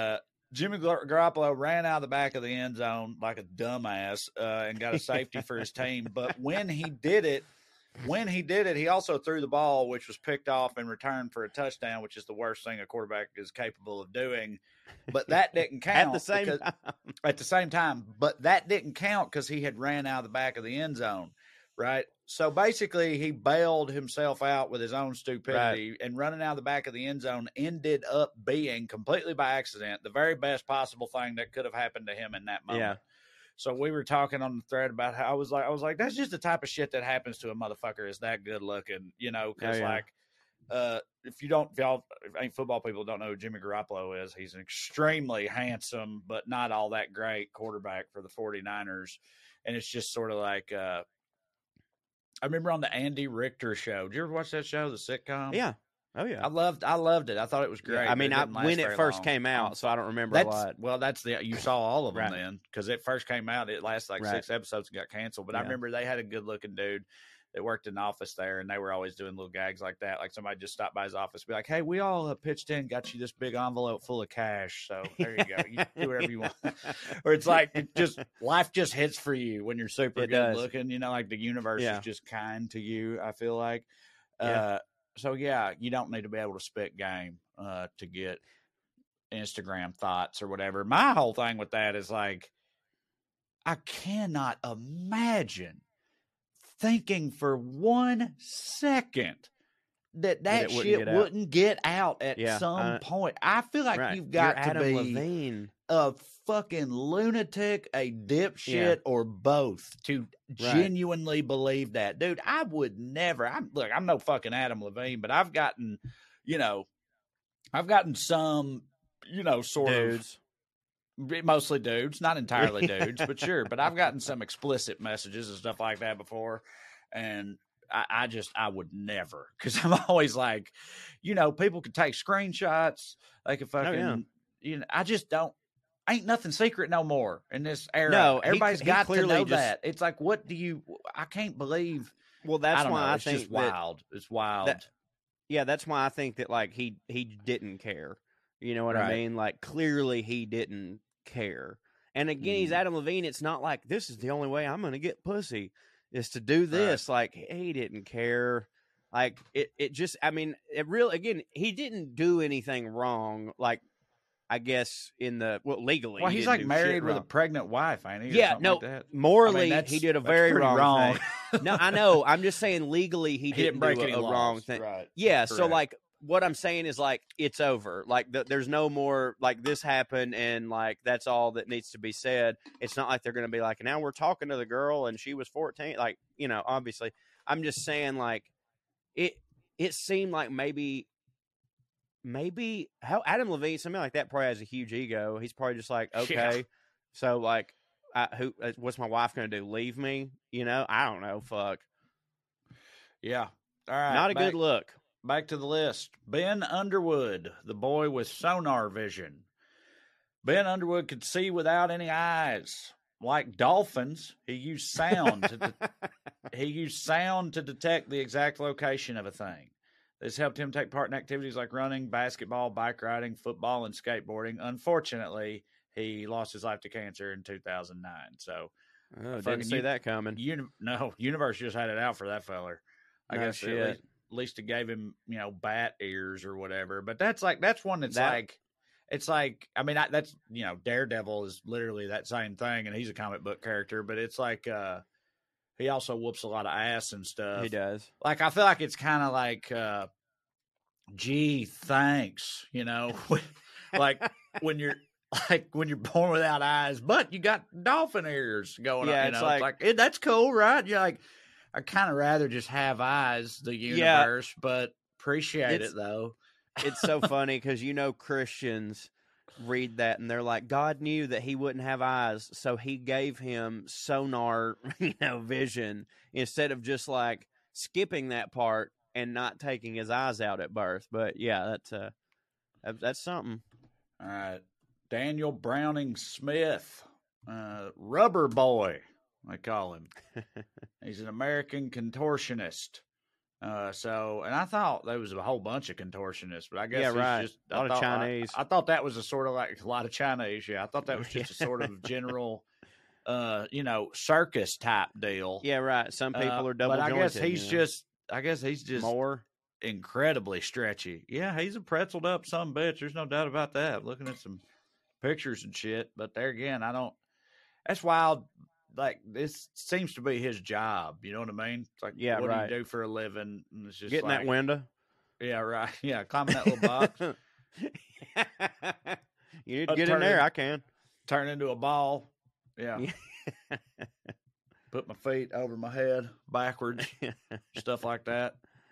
Jimmy Garoppolo ran out of the back of the end zone like a dumbass and got a safety for his team. But when he did it, he also threw the ball, which was picked off and returned for a touchdown, which is the worst thing a quarterback is capable of doing. But that didn't count at the same time. But that didn't count because he had ran out of the back of the end zone, right? So basically, he bailed himself out with his own stupidity, and running out of the back of the end zone ended up being completely by accident the very best possible thing that could have happened to him in that moment. Yeah. So we were talking on the thread about how I was like, that's just the type of shit that happens to a motherfucker is that good looking, because if y'all ain't football people don't know who Jimmy Garoppolo is, he's an extremely handsome but not all that great quarterback for the 49ers. And it's just sort of like, I remember on the Andy Richter show. Did you ever watch that show, the sitcom? Yeah. Oh yeah. I loved it. I thought it was great. Yeah, I mean, when it first came out, so I don't remember a lot. Well, you saw all of them then, because it first came out. It lasted like 6 episodes and got canceled. But I remember they had a good looking dude that worked in the office there, and they were always doing little gags like that. Like somebody just stopped by his office, be like, "Hey, we all pitched in, got you this big envelope full of cash. So there you go. You do whatever you want." Or it's like life just hits for you when you're super good looking. Like the universe is just kind to you. I feel like. So, you don't need to be able to spit game to get Instagram thoughts or whatever. My whole thing with that is like, I cannot imagine thinking for 1 second that shit wouldn't get out at some point. I feel like you've got to be Levine. A fucking lunatic, a dipshit, or both to genuinely believe that. Dude, I would never. I'm no fucking Adam Levine, but I've gotten some, sort dudes. of mostly dudes, not entirely dudes, but sure. But I've gotten some explicit messages and stuff like that before, and I would never, because I'm always like, people could take screenshots, they could fucking, I just don't. Ain't nothing secret no more in this era. No, everybody's got to know just, that. It's like, I can't believe. Well, that's why I think it's just wild. It's wild. That's why I think that like he didn't care. You know what I mean? Like clearly he didn't care. And again, he's Adam Levine. It's not like this is the only way I'm going to get pussy is to do this. Like he didn't care. Like it just. I mean, again, he didn't do anything wrong. Like. I guess legally. Well, he's like married with a pregnant wife, ain't he? Yeah, no, like that. morally he did a very wrong thing. No, I know. I'm just saying legally he didn't break do any laws. Wrong thing. Right. Yeah, correct. So like what I'm saying is like it's over. Like there's no more like this happened and like that's all that needs to be said. It's not like they're going to be like now we're talking to the girl and she was 14. Like obviously, I'm just saying like it seemed like maybe how Adam Levine, something like that, probably has a huge ego. He's probably just like, okay, so like, what's my wife going to do? Leave me? I don't know. Fuck. Yeah. All right. Not a good look. Back to the list. Ben Underwood, the boy with sonar vision. Ben Underwood could see without any eyes. Like dolphins, he used sound to detect the exact location of a thing. This helped him take part in activities like running, basketball, bike riding, football, and skateboarding. Unfortunately, he lost his life to cancer in 2009. So, didn't see that coming. Universe just had it out for that feller. I guess at least it gave him, bat ears or whatever. But that's one that's like, it's like, I mean, that's, Daredevil is literally that same thing, and he's a comic book character. But it's like, he also whoops a lot of ass and stuff. He does. Like, I feel like it's kind of like, gee, thanks, like when you're born without eyes, but you got dolphin ears going on. It's like that's cool, right? You're like, I kind of rather just have eyes, the universe, but appreciate it though. It's so funny because Christians read that and they're like, God knew that he wouldn't have eyes, so he gave him sonar, vision instead of just like skipping that part and not taking his eyes out at birth. But yeah, that's something. All right, Daniel Browning Smith, Rubber Boy, I call him. He's an American contortionist. And I thought there was a whole bunch of contortionists, but I guess Yeah, he's right. just A lot of Chinese. I thought that was a sort of like a lot of Chinese. Yeah, I thought that was just a sort Yeah. of general, circus type deal. Yeah, right. Some people are double but I jointed. guess he's just more. incredibly stretchy. Yeah, he's a pretzeled up some bitch. There's no doubt about that. Looking at some pictures and shit, but there again, that's wild. Like, this seems to be his job. You know what I mean? It's like, Yeah, what right. do you do for a living? And it's just Getting like, that window. yeah, right. Yeah, climbing that little box, You need to get in there. I can. turn into a ball. Yeah. Put my feet over my head backwards, stuff like that.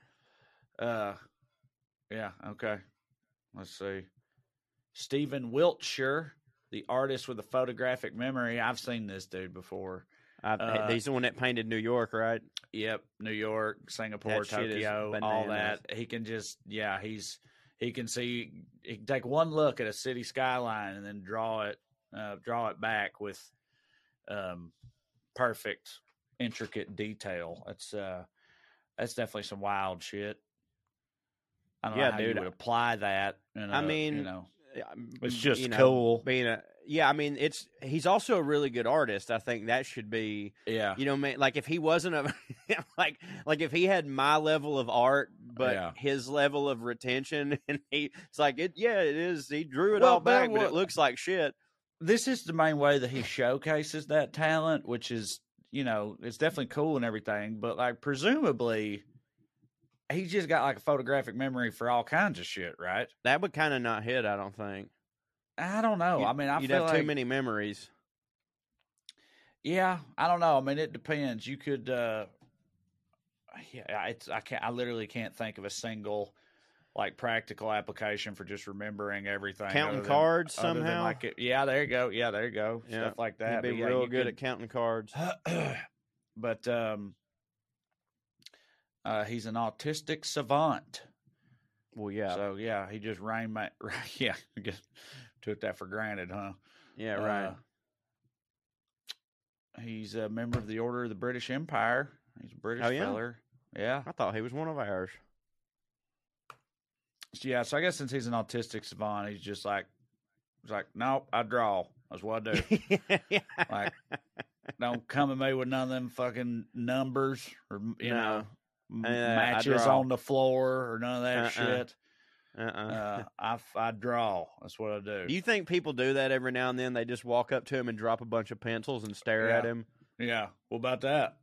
Yeah, okay. Let's see. Stephen Wiltshire, the artist with a photographic memory. I've seen this dude before. He's the one that painted New York, right? Yep, New York, Singapore, That shit is Tokyo, all bananas. that. He can just, he can take one look at a city skyline and then draw it back with perfect, intricate detail. That's definitely some wild shit. I don't know how you would apply that. I mean, it's just cool. He's also a really good artist. I think that should be, like if he wasn't like if he had my level of art, but his level of retention, and it's like, it is. He drew it all back, but it looks like shit. This is the main way that he showcases that talent, which is, it's definitely cool and everything, but like presumably he's just got like a photographic memory for all kinds of shit, right? That would kind of not hit, I don't think. I don't know. You'd have too many memories. Yeah, I don't know. I mean, it depends. You could, I literally can't think of a single like practical application for just remembering everything. Counting cards somehow. Yeah, there you go. Yeah, there you go. Yeah. Stuff like that. He'd be real good at counting cards. But he's an autistic savant. Well, yeah. So yeah, he just I guess took that for granted, huh? Yeah, right. He's a member of the Order of the British Empire. He's a British feller. Yeah. I thought he was one of ours. Yeah, so I guess since he's an autistic savant, he's just like, nope, I draw. That's what I do. Like, don't come at me with none of them fucking numbers or matches on the floor or none of that shit. I draw. That's what I do. Do you think people do that every now and then? They just walk up to him and drop a bunch of pencils and stare at him? Yeah. What about that?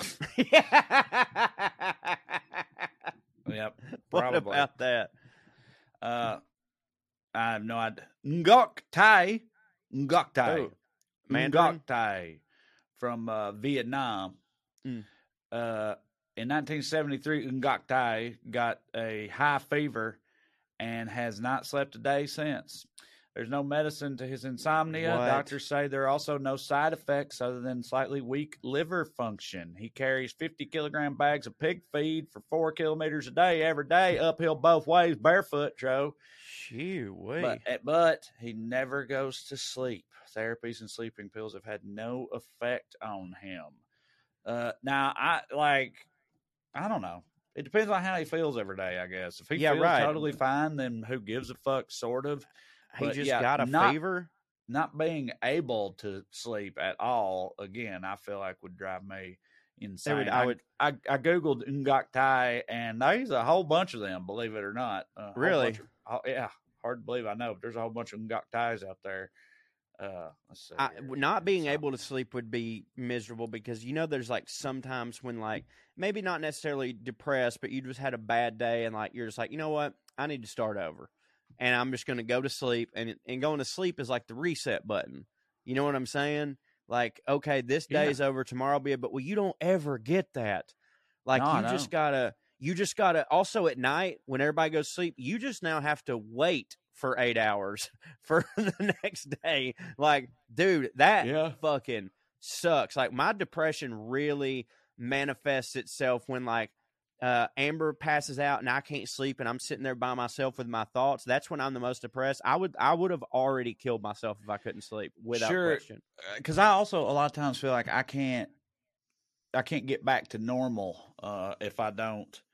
Yep. What about that? I have no idea. Ngoc Tai. Mandarin? Ngoc Tai from Vietnam. In 1973, Ngoc Tai got a high fever and has not slept a day since. There's no medicine to his insomnia. What? Doctors say there are also no side effects other than slightly weak liver function. He carries 50-kilogram bags of pig feed for 4 kilometers a day every day, uphill both ways, barefoot, Joe. But he never goes to sleep. Therapies and sleeping pills have had no effect on him. Now, I don't know. It depends on how he feels every day, I guess. If he feels totally fine, then who gives a fuck, sort of. He just got a fever? Not being able to sleep at all, again, I feel like would drive me insane. I Googled Ngoc Tai, and there's a whole bunch of them, believe it or not. Really? Yeah, hard to believe, I know, but there's a whole bunch of Ngoc Tais out there. Let's see. Not being able to sleep would be miserable because, there's like sometimes when like maybe not necessarily depressed, but you just had a bad day and like you're just like, you know what? I need to start over. And I'm just going to go to sleep. And going to sleep is like the reset button. You know what I'm saying? Like, okay, this day is over. Tomorrow will be, but you don't ever get that. Like just gotta also at night when everybody goes to sleep, you just now have to wait for 8 hours for the next day. Like, dude, that fucking sucks. Like, my depression really manifests itself when like Amber passes out and I can't sleep and I'm sitting there by myself with my thoughts. That's when I'm the most depressed. I would have already killed myself if I couldn't sleep without question. Because I also a lot of times feel like I can't get back to normal if I don't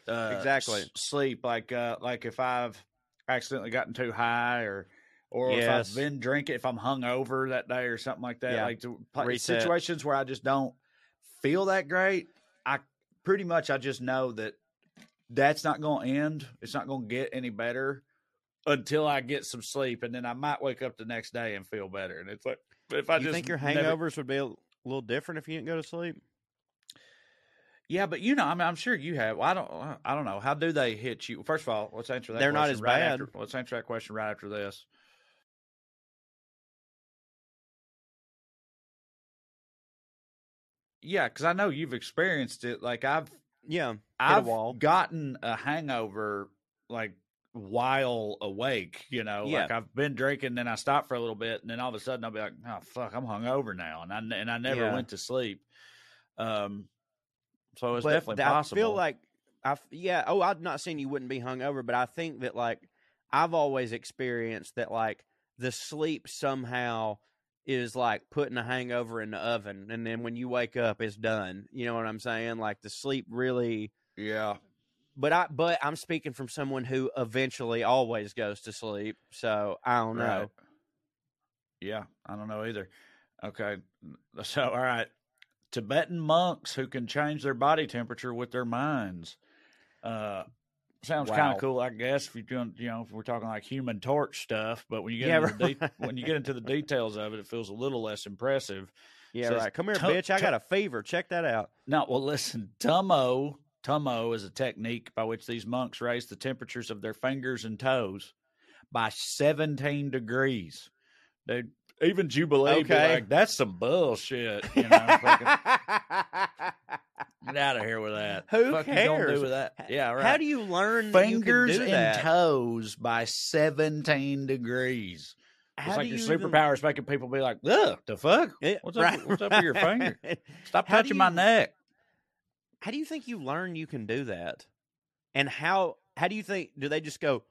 Exactly. sleep. Like if I've accidentally gotten too high, or if I've Yes. been drinking, if I'm hungover that day or something like that. Yeah. Like Reset. situations where I just don't feel that great. I just know that's not going to end. It's not going to get any better until I get some sleep, and then I might wake up the next day and feel better. And it's like, if I You just think your hangovers would be a little different if you didn't go to sleep? Yeah, but I mean, I'm sure you have. Well, I don't know. How do they hit you? First of all, let's answer that. They're not question as right bad. Let's answer that question right after this. Yeah, because I know you've experienced it. Like I've gotten a hangover like while awake. Like I've been drinking, then I stop for a little bit, and then all of a sudden I'll be like, "Oh fuck, I'm hungover now," and I never went to sleep. So it's definitely possible. I feel like I'm not saying you wouldn't be hungover, but I think that like I've always experienced that like the sleep somehow is like putting a hangover in the oven, and then when you wake up, it's done. You know what I'm saying? Like the sleep really. Yeah. But I'm speaking from someone who eventually always goes to sleep, so I don't know. Right. Yeah, I don't know either. Okay, so all right. Tibetan monks who can change their body temperature with their minds. Sounds kind of cool, I guess. If you're doing, if we're talking like Human Torch stuff, but when you get when you get into the details of it, it feels a little less impressive. Yeah, right. Come here, bitch. I got a fever. Check that out. No, well, listen. Tummo is a technique by which these monks raise the temperatures of their fingers and toes by 17 degrees. Dude, even Jubilee be like, that's some bullshit. Get out of here with that. Who Fuck cares? You don't do with that. Yeah, right. How do you learn fingers you can do that? and toes by 17 degrees? It's like your superpower is making people be like, ugh, the fuck? What's up with your finger? Stop touching my neck. How do you think you learn you can do that? And how do you think, do they just go,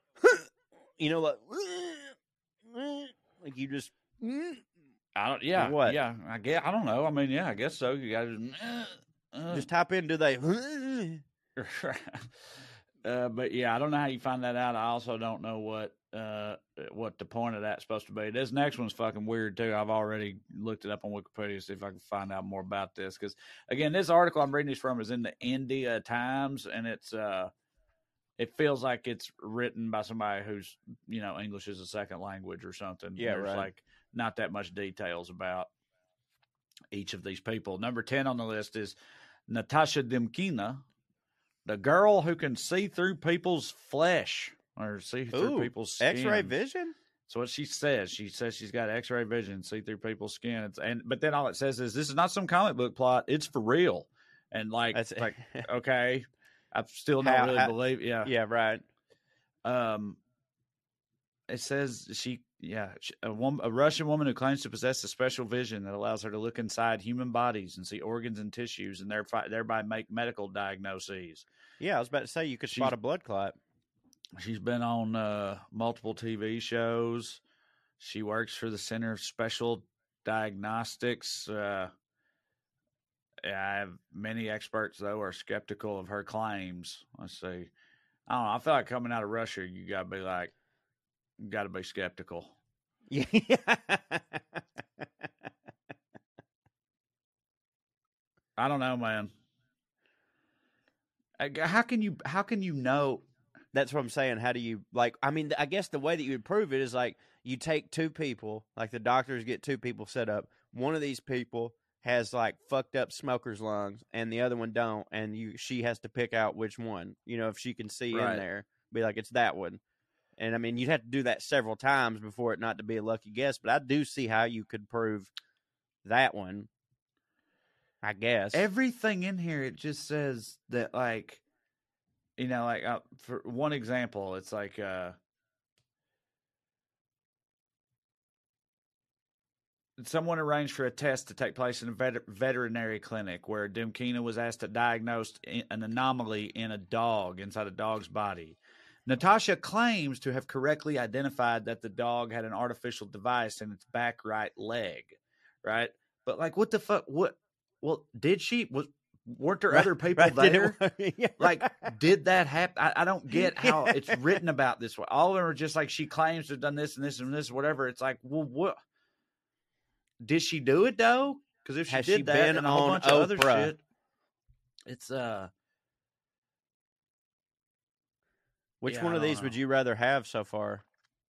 like you just, I don't, yeah, what? Yeah, I don't know. I mean, yeah, I guess so. You gotta just type in, do they? But yeah, I don't know how you find that out. I also don't know what the point of that's supposed to be. This next one's fucking weird too. I've already looked it up on Wikipedia to see if I can find out more about this. Because again, this article I'm reading this from is in the India Times, and it's it feels like it's written by somebody who's English is a second language or something. Yeah, There's like not that much details about each of these people. Number 10 on the list is Natasha Demkina, the girl who can see through people's flesh or see through people's skin. X-ray vision? So what she says she's got X-ray vision, see through people's skin. But then all it says is this is not some comic book plot. It's for real. And okay, I still don't really believe. Yeah. Yeah. Right. It says a Russian woman who claims to possess a special vision that allows her to look inside human bodies and see organs and tissues and thereby make medical diagnoses. Yeah, I was about to say you could spot a blood clot. She's been on multiple TV shows. She works for the Center of Special Diagnostics. Many experts, though, are skeptical of her claims. Let's see. I don't know. I feel like coming out of Russia, you got to be skeptical. Yeah. I don't know, man. How can you know? That's what I'm saying. How do you I guess the way that you would prove it is like you take two people, like the doctors get two people set up. One of these people has like fucked up smoker's lungs and the other one don't. And she has to pick out which one, if she can see in there, be like, it's that one. And I mean, you'd have to do that several times before it not to be a lucky guess, but I do see how you could prove that one. I guess everything in here, it just says that for one example, it's like, someone arranged for a test to take place in a veterinary clinic where Demkina was asked to diagnose an anomaly in a dog inside a dog's body. Natasha claims to have correctly identified that the dog had an artificial device in its back right leg, right? But what the fuck? What? Well, did she? weren't there other people there? Like, did that happen? I don't get how it's written about this way. All of them are just like, she claims to have done this and this and this, whatever. It's like, well, what? Did she do it though? Because if she Has did she that been and a whole on bunch of other Oprah? shit, it's Which yeah, one I of don't these would know. you rather have so far?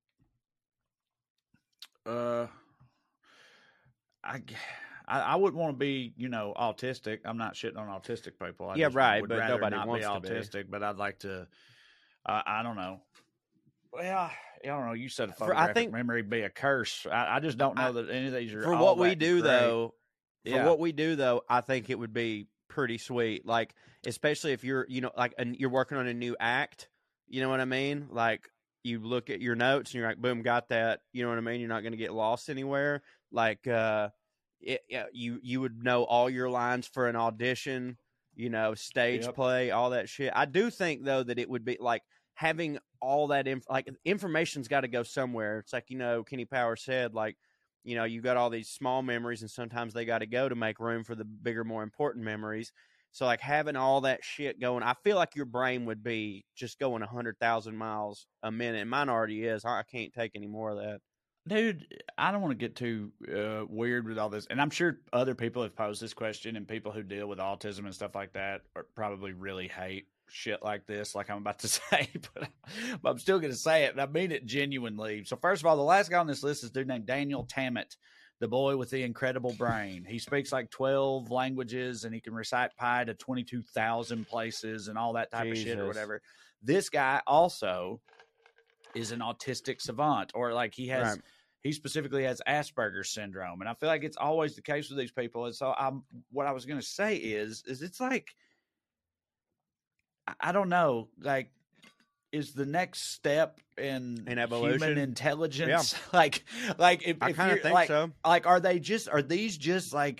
I wouldn't want to be, autistic. I'm not shitting on autistic people. I Yeah, just right, would but rather nobody not wants be to be. autistic. But I'd like to. I don't know. Well, I don't know. You said I photographic think memory be a curse. I just don't know that any of these are for all what we that do great. though. For Yeah. what we do though, I think it would be pretty sweet. Like, especially if you're, like, you're working on a new act. You know what I mean? Like, you look at your notes and you're like, boom, got that. You know what I mean? You're not going to get lost anywhere. Like, you would know all your lines for an audition. Stage Yep. play, all that shit. I do think though that it would be like having all that information's got to go somewhere. It's like, Kenny Powers said, like, you've got all these small memories and sometimes they got to go to make room for the bigger, more important memories. So like having all that shit going, I feel like your brain would be just going 100,000 miles a minute. And mine already is. I can't take any more of that. Dude, I don't want to get too weird with all this. And I'm sure other people have posed this question, and people who deal with autism and stuff like that probably really hate shit like this, like I'm about to say, but I'm still going to say it, and I mean it genuinely. So first of all, the last guy on this list is a dude named Daniel Tammet, the boy with the incredible brain. He speaks like 12 languages, and he can recite pi to 22,000 places and all that type of shit or whatever. This guy also is an autistic savant, or like he has... Right. He specifically has Asperger's syndrome, and I feel like it's always the case with these people. And so, what I was going to say is it's like, I don't know, like, is the next step in evolution, human intelligence? Yeah. like if I kind of think like, so. Like, are these just like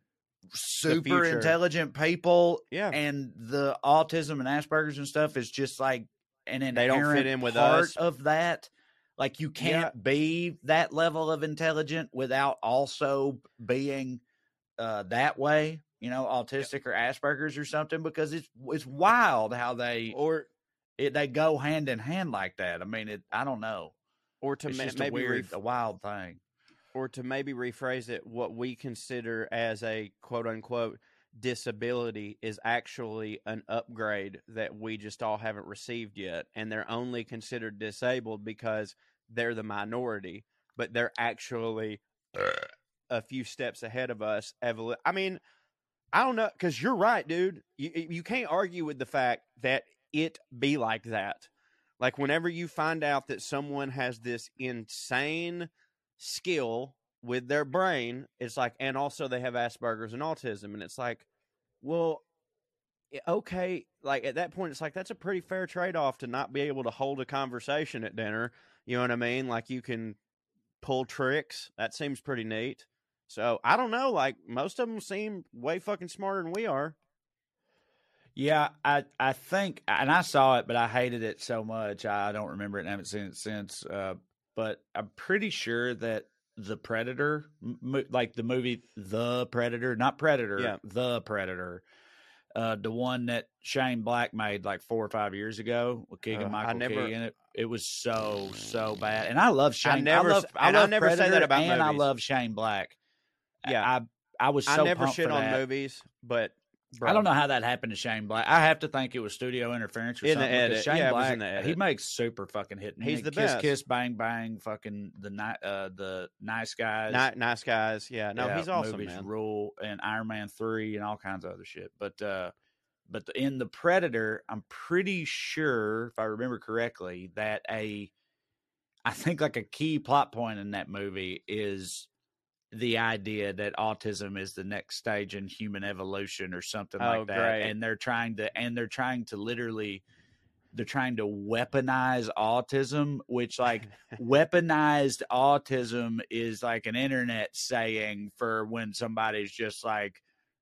super intelligent people? Yeah, and the autism and Asperger's and stuff is just like an inherent they don't fit in with part us of that. Like, you can't be that level of intelligent without also being that way, autistic or Asperger's or something, because it's wild how they go hand in hand like that. I mean, I don't know. Or to it's just maybe a wild thing. Or to maybe rephrase it, what we consider as a quote unquote disability is actually an upgrade that we just all haven't received yet, and they're only considered disabled because they're the minority, but they're actually a few steps ahead of us. I mean, I don't know, because you're right, dude. You can't argue with the fact that it be like that. Like, whenever you find out that someone has this insane skill with their brain, it's like, and also they have Asperger's and autism, and it's like, well, okay, like at that point, it's like, that's a pretty fair trade-off to not be able to hold a conversation at dinner. You know what I mean? Like, you can pull tricks. That seems pretty neat. So I don't know. Like, most of them seem way fucking smarter than we are. Yeah, I think, and I saw it, but I hated it so much. I don't remember it and haven't seen it since. But I'm pretty sure that The Predator, like the movie The Predator, not Predator, yeah. The Predator, the one that Shane Black made like 4 or 5 years ago with Keegan-Michael Key in it. It was so bad. And I love Shane. I love never Predator, say that about and movies. I love Shane Black. Yeah, I was so I never pumped shit for on that. movies, but bro, I don't know how that happened to Shane Black. I have to think it was studio interference or in something. The edit. Shane yeah, Black, it was in the edit. He makes super fucking hit. He's the Kiss, best. Kiss, Bang, Bang, fucking the Nice Guys. Nice Guys. Yeah, no, he's awesome, movies man. Rule and Iron Man 3 and all kinds of other shit. But in The Predator, I'm pretty sure, if I remember correctly, that I think like a key plot point in that movie is the idea that autism is the next stage in human evolution or something like that. Great. And they're trying to weaponize autism, which like weaponized autism is like an internet saying for when somebody's just like,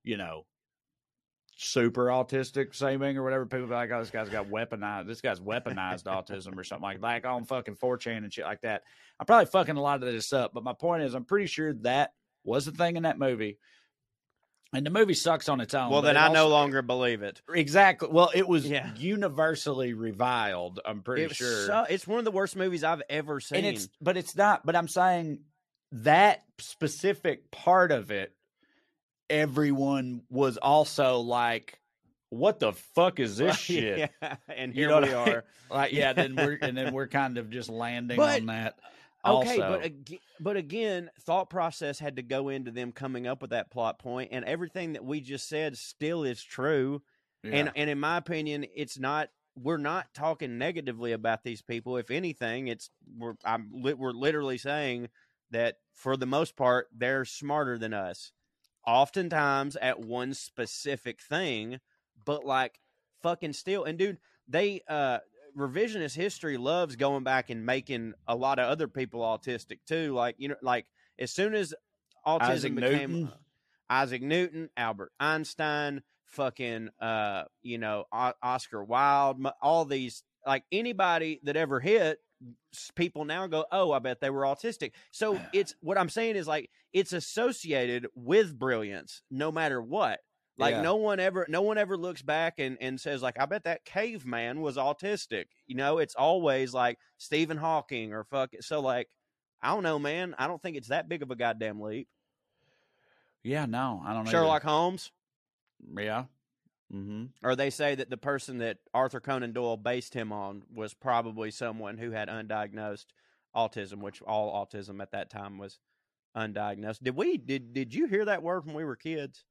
super autistic seeming or whatever. People be like, oh, this guy's weaponized autism or something like on fucking 4chan and shit like that. I'm probably fucking a lot of this up, but my point is I'm pretty sure that was the thing in that movie. And the movie sucks on its own. Well, but then it I no also- longer believe it. Exactly. Well, it was Yeah. universally reviled. I'm pretty sure. It's one of the worst movies I've ever seen. And it's not. But I'm saying that specific part of it, everyone was also like, "What the fuck is this shit?" Yeah. And You here know we what I mean? are. Like, yeah. Then we're kind of just landing But- on that. Okay, Also. but again, thought process had to go into them coming up with that plot point, and everything that we just said still is true. Yeah. And in my opinion, it's not. We're not talking negatively about these people. If anything, we're literally saying that for the most part, they're smarter than us. Oftentimes at one specific thing, but like fucking still. And dude, they revisionist history loves going back and making a lot of other people autistic too. Like, you know, like as soon as autism Isaac became Newton. Isaac Newton, Albert Einstein, fucking you know, Oscar Wilde, all these, like anybody that ever hit, people now go, oh, I bet they were autistic. So it's what I'm saying is like it's associated with brilliance no matter what. Like Yeah. no one ever looks back and says like, I bet that caveman was autistic. You know, it's always like Stephen Hawking or fuck it. So like, I don't know, man. I don't think it's that big of a goddamn leap. Yeah. No, I don't know. Sherlock Holmes, Yeah. Mm-hmm. or they say that the person that Arthur Conan Doyle based him on was probably someone who had undiagnosed autism, which all autism at that time was undiagnosed. Did you hear that word when we were kids?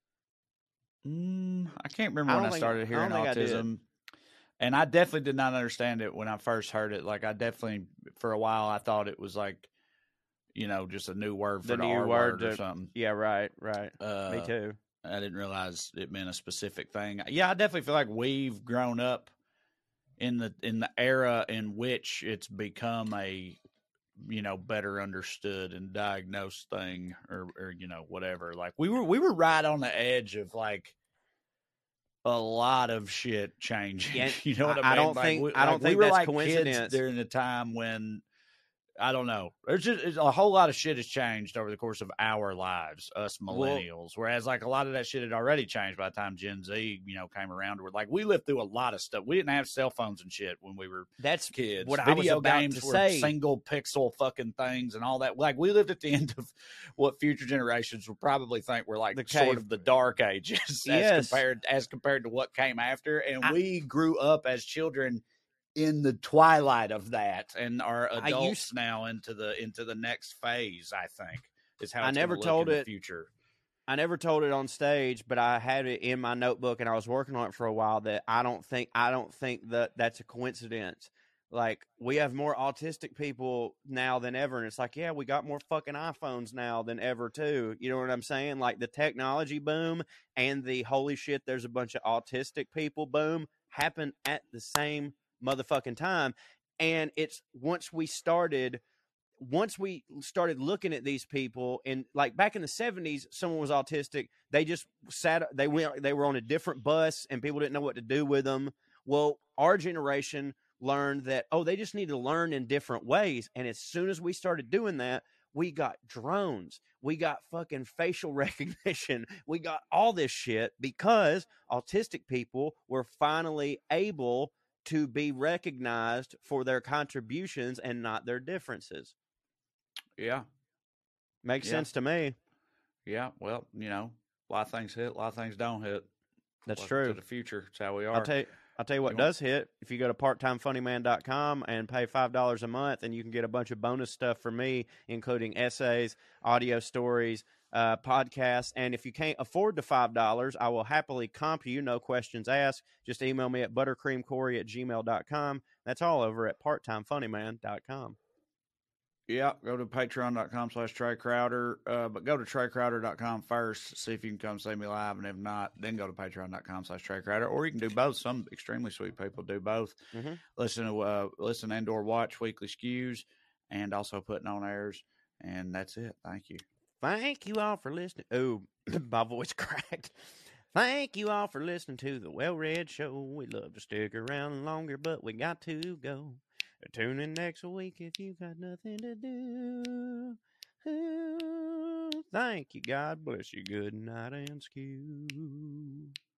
I can't remember I when don't I think- started I hearing don't think I did. autism. And I definitely did not understand it when I first heard it. Like, I definitely, for a while, I thought it was like, you know, just a new word for The the new R word word or to- something. Yeah, right. Me too. I didn't realize it meant a specific thing. Yeah, I definitely feel like we've grown up in the era in which it's become a, you know, better understood and diagnosed thing, or you know, whatever. Like we were right on the edge of like a lot of shit changing. Yeah, You know what I mean? I don't Like, think- we, I don't like, think we were that's like coincidence. kids during the time when, I don't know. It's a whole lot of shit has changed over the course of our lives, us millennials. Whereas like a lot of that shit had already changed by the time Gen Z, you know, came around. Where like we lived through a lot of stuff. We didn't have cell phones and shit when we were That's kids. what I was Video about games to were say. single pixel fucking things and all that. Like we lived at the end of what future generations will probably think were like The sort cave- of the dark ages Yes. as compared to what came after. And we grew up as children in the twilight of that, and are adults now into the next phase. I think is how I it's never gonna look told in the it- future. I never told it on stage, but I had it in my notebook and I was working on it for a while. That I don't think that that's a coincidence. Like we have more autistic people now than ever, and it's like, yeah, we got more fucking iPhones now than ever too. You know what I'm saying? Like the technology boom and the holy shit, there's a bunch of autistic people boom happened at the same motherfucking time. And it's once we started looking at these people, and like back in the 70s, someone was autistic, they just they were on a different bus and people didn't know what to do with them. Well, our generation learned that, oh, they just need to learn in different ways. And as soon as we started doing that, we got drones, we got fucking facial recognition, we got all this shit because autistic people were finally able to be recognized for their contributions and not their differences. Yeah, Makes Yeah. sense to me. yeah. Well, you know, a lot of things hit, a lot of things don't hit. That's Welcome true. to the future. It's how we are. I'll tell you what You want- does hit. If you go to parttimefunnyman.com and pay $5 a month, and you can get a bunch of bonus stuff from me, including essays, audio stories, podcasts. And if you can't afford the $5, I will happily comp you, no questions asked. Just email me at buttercreamcorey@gmail.com. That's all over at parttimefunnyman.com. Yeah, go to patreon.com/Trey Crowder. But go to TreyCrowder.com first. See if you can come see me live. And if not, then go to patreon.com/Trey Crowder. Or you can do both. Some extremely sweet people do both. Mhm. Listen and or watch weekly skews, and also putting on airs. And that's it. Thank you. Thank you all for listening. Oh, my voice cracked. Thank you all for listening to the Well Read Show. We'd love to stick around longer, but we got to go. Tune in next week if you got nothing to do. Thank you. God bless you. Good night and skew.